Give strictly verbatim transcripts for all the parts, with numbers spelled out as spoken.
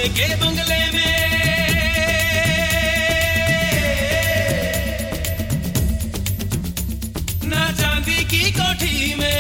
के बंगले में, ना चांदी की कोठी में,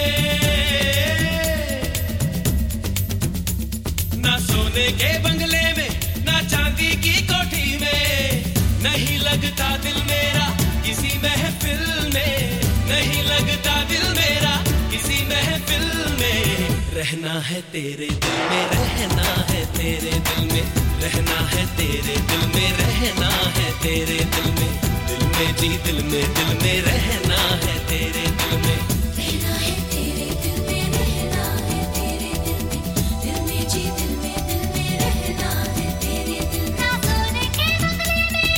ना सोने के बंगले में, ना चांदी की कोठी में, नहीं लगता दिल मेरा किसी महफिल में, नहीं लगता दिल मेरा किसी महफिल में। रहना है तेरे दिल में, रहना है तेरे दिल में, रहना है तेरे दिल में, रहना है तेरे दिल में, दिल में जी दिल में, दिल में रहना है तेरे दिल में, रहना है तेरे दिल में, रहना है तेरे दिल में, दिल में जी दिल में, दिल में रहना है तेरे दिल में। ना सोने के बंगले में,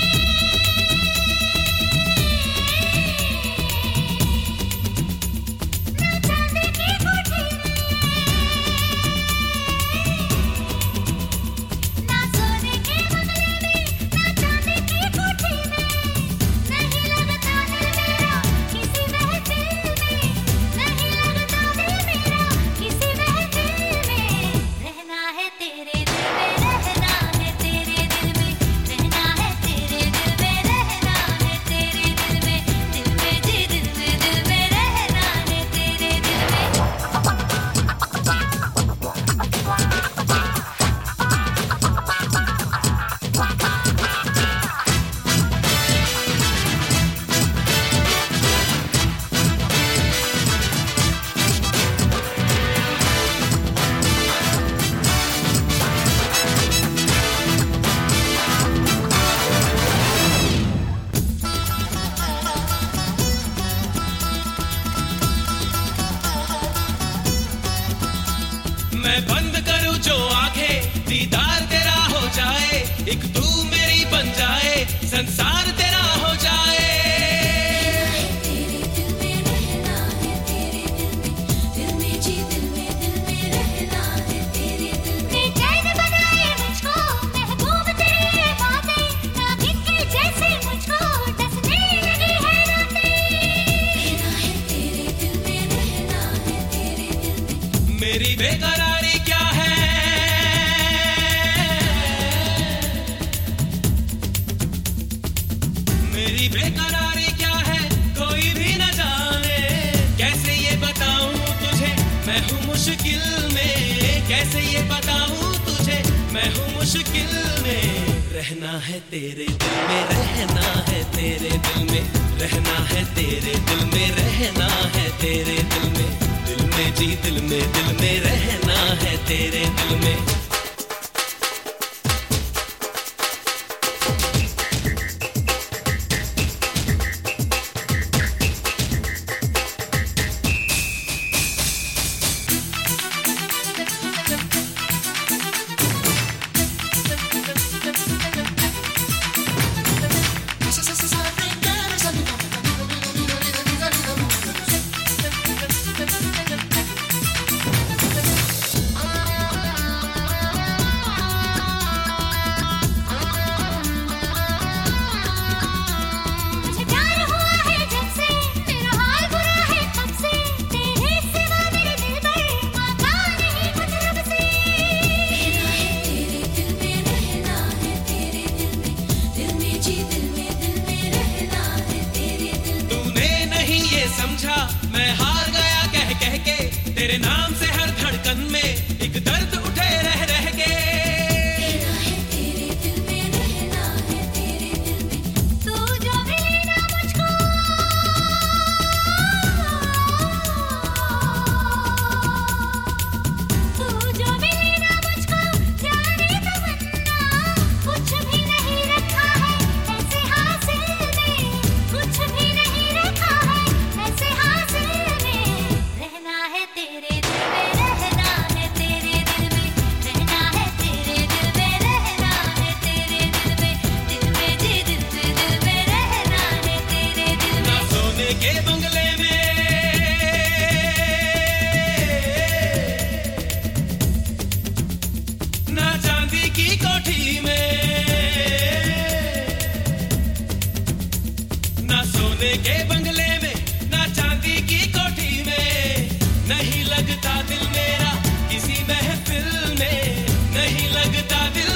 ना चांदी की कोठी में, ना सोने के बंगले में, ना चांदी की कोठी में, नहीं लगता दिल मेरा किसी महफिल में, नहीं लगता दिल मेरा किसी महफिल में। रहना है तेरे दिल में, रहना है तेरे दिल में, रहना है तेरे दिल में, रहना है तेरे दिल में, दिल में जी दिल में, दिल में रहना है तेरे दिल में। मैं बंद करूं जो आंखें, दीदार तेरा हो जाए, एक तू मेरी बन जाए, संसार तेरा हो जाए। तेरे दिल में रहना है तेरे दिल में, दिल में जी दिल में, दिल में रहना है तेरे दिल में। बेचैन बनाए मुझको महबूब तेरी ये बातें, नागिन के जैसे मुझको डसने लगी है रातें। रहना है तेरे दिल में, रहना है तेरे दिल में। मेरी बेकरारी क्या है, मेरी बेकरारी क्या है, कोई भी न जाने, कैसे ये बताऊं तुझे मैं हूँ मुश्किल में, कैसे ये बताऊं तुझे मैं हूँ मुश्किल में। रहना है तेरे दिल में, रहना है तेरे दिल में, रहना है तेरे दिल में, रहना है तेरे दिल में, दिल में जी दिल में, दिल में रहना है तेरे दिल में। मुझे प्यार हुआ है जब से, मेरा हाल बुरा है कब से, तेरे सिवा मेरे दिल पर मांगा नहीं कुछ रब से। रहना है तेरे दिल में, रहना है तेरे दिल में, दिल में जी दिल में, दिल में रहना है तेरे दिल में। तूने नहीं ये समझा मैं हार गया कह कह के, तेरे नाम से हर धड़कन में एक दर्द उठे रह रह के। रहना है तेरे दिल में, रहना है तेरे दिल में। तू जो मिले ना मुझको, तू जो मिले ना मुझको, जाने तमन्ना कुछ भी नहीं रखा है ऐसे हासिल में, कुछ भी नहीं रखा है ऐसे हासिल में। रहना है तेरे दिल में, रहना है तेरे दिल में, रहना है तेरे दिल में, रहना है तेरे दिल में, दिल में जी दिल में, दिल में रहना है तेरे दिल ना में। सोने के बंगले में, ना चांदी की कोठी में, ना सोने के बंगले में, ना चांदी की कोठी में, नहीं लगता दिल मेरा किसी महफिल में, नहीं लगता दिल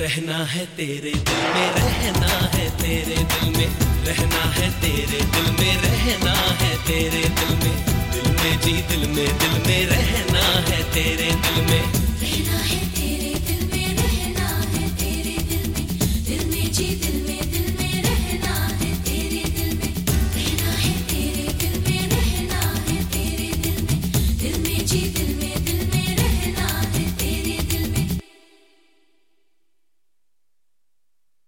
रहना है तेरे दिल में, रहना है तेरे दिल में, रहना है तेरे दिल में, रहना है तेरे दिल में, दिल में जी दिल में, दिल में रहना है तेरे दिल में, रहना है तेरे दिल में, रहना है तेरे दिल में, दिल में जी दिल में, दिल में रहना है तेरे दिल में, रहना है तेरे दिल में, रहना है तेरे दिल में, दिल में जी दिल